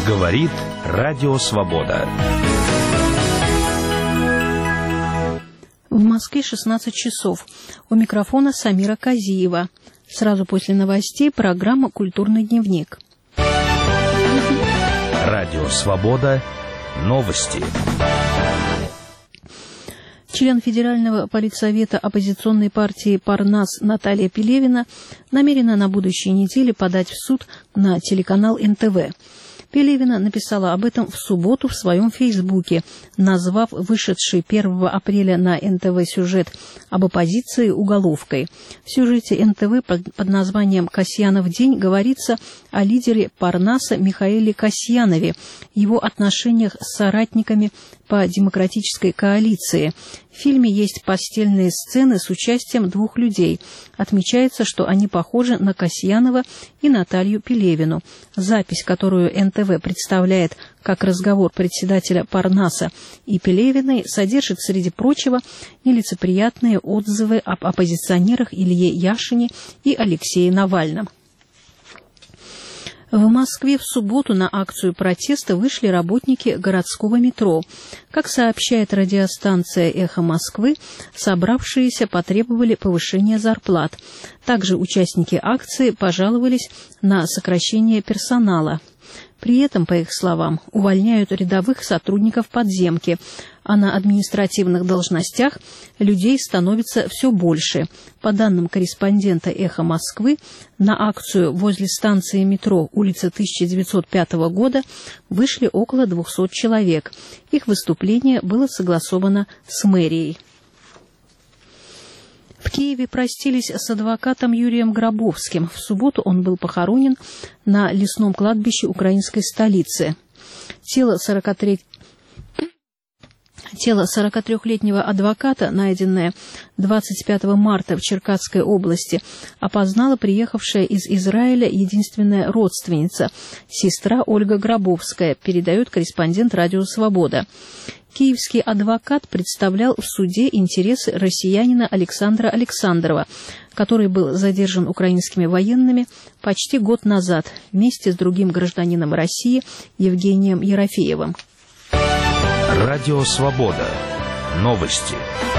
Говорит Радио Свобода. В Москве 16 часов. У микрофона Самира Казиева. Сразу после новостей программа «Культурный дневник». Радио Свобода. Новости. Член Федерального политсовета оппозиционной партии «Парнас» Наталья Пелевина намерена на будущей неделе подать в суд на телеканал НТВ. Пелевина написала об этом в субботу в своем фейсбуке, назвав вышедший 1 апреля на НТВ сюжет об оппозиции уголовкой. В сюжете НТВ под названием «Касьянов день» говорится о лидере Парнаса Михаиле Касьянове, его отношениях с соратниками по демократической коалиции. В фильме есть постельные сцены с участием двух людей. Отмечается, что они похожи на Касьянова и Наталью Пелевину. Запись, которую НТВ представляет как разговор председателя Парнаса и Пелевиной, содержит, среди прочего, нелицеприятные отзывы об оппозиционерах Илье Яшине и Алексее Навальном. В Москве в субботу на акцию протеста вышли работники городского метро. Как сообщает радиостанция «Эхо Москвы», собравшиеся потребовали повышения зарплат. Также участники акции пожаловались на сокращение персонала. При этом, по их словам, увольняют рядовых сотрудников подземки, а на административных должностях людей становится все больше. По данным корреспондента «Эхо Москвы», на акцию возле станции метро улица 1905 года вышли около 200 человек. Их выступление было согласовано с мэрией. В Киеве простились с адвокатом Юрием Гробовским. В субботу он был похоронен на лесном кладбище украинской столицы. Тело 43-летнего адвоката, найденное 25 марта в Черкасской области, опознала приехавшая из Израиля единственная родственница, сестра Ольга Гробовская, передает корреспондент «Радио Свобода». Киевский адвокат представлял в суде интересы россиянина Александра Александрова, который был задержан украинскими военными почти год назад вместе с другим гражданином России Евгением Ерофеевым. Радио Свобода. Новости.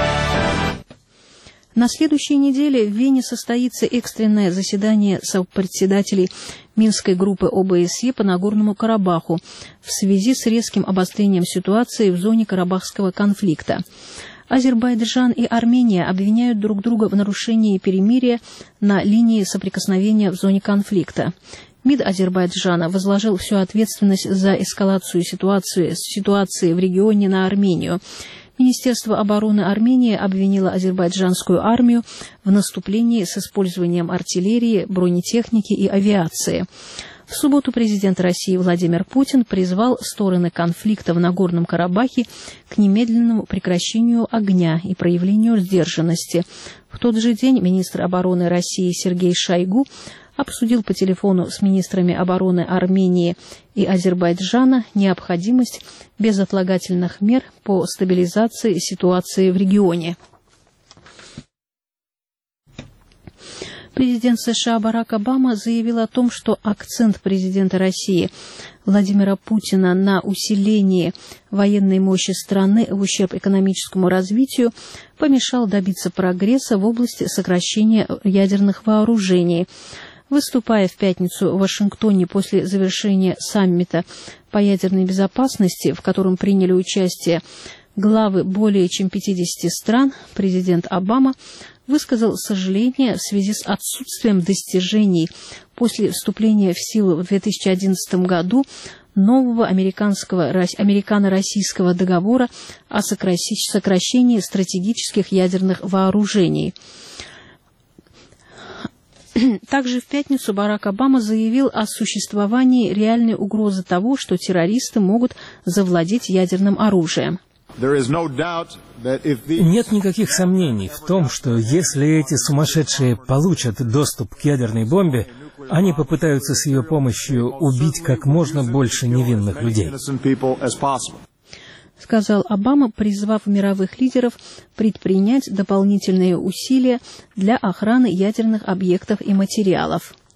На следующей неделе в Вене состоится экстренное заседание сопредседателей Минской группы ОБСЕ по Нагорному Карабаху в связи с резким обострением ситуации в зоне Карабахского конфликта. Азербайджан и Армения обвиняют друг друга в нарушении перемирия на линии соприкосновения в зоне конфликта. МИД Азербайджана возложил всю ответственность за эскалацию ситуации в регионе на Армению. Министерство обороны Армении обвинило азербайджанскую армию в наступлении с использованием артиллерии, бронетехники и авиации. В субботу президент России Владимир Путин призвал стороны конфликта в Нагорном Карабахе к немедленному прекращению огня и проявлению сдержанности. В тот же день министр обороны России Сергей Шойгу обсудил по телефону с министрами обороны Армении и Азербайджана необходимость безотлагательных мер по стабилизации ситуации в регионе. Президент США Барак Обама заявил о том, что акцент президента России Владимира Путина на усилении военной мощи страны в ущерб экономическому развитию помешал добиться прогресса в области сокращения ядерных вооружений. Выступая в пятницу в Вашингтоне после завершения саммита по ядерной безопасности, в котором приняли участие главы более чем 50 стран, президент Обама высказал сожаление в связи с отсутствием достижений после вступления в силу в 2011 году нового американо-российского договора о сокращении стратегических ядерных вооружений. Также в пятницу Барак Обама заявил о существовании реальной угрозы того, что террористы могут завладеть ядерным оружием. Нет никаких сомнений в том, что если эти сумасшедшие получат доступ к ядерной бомбе, они попытаются с ее помощью убить как можно больше невинных людей. Сказал Обама, призвав мировых лидеров предпринять дополнительные усилия для охраны ядерных объектов и материалов.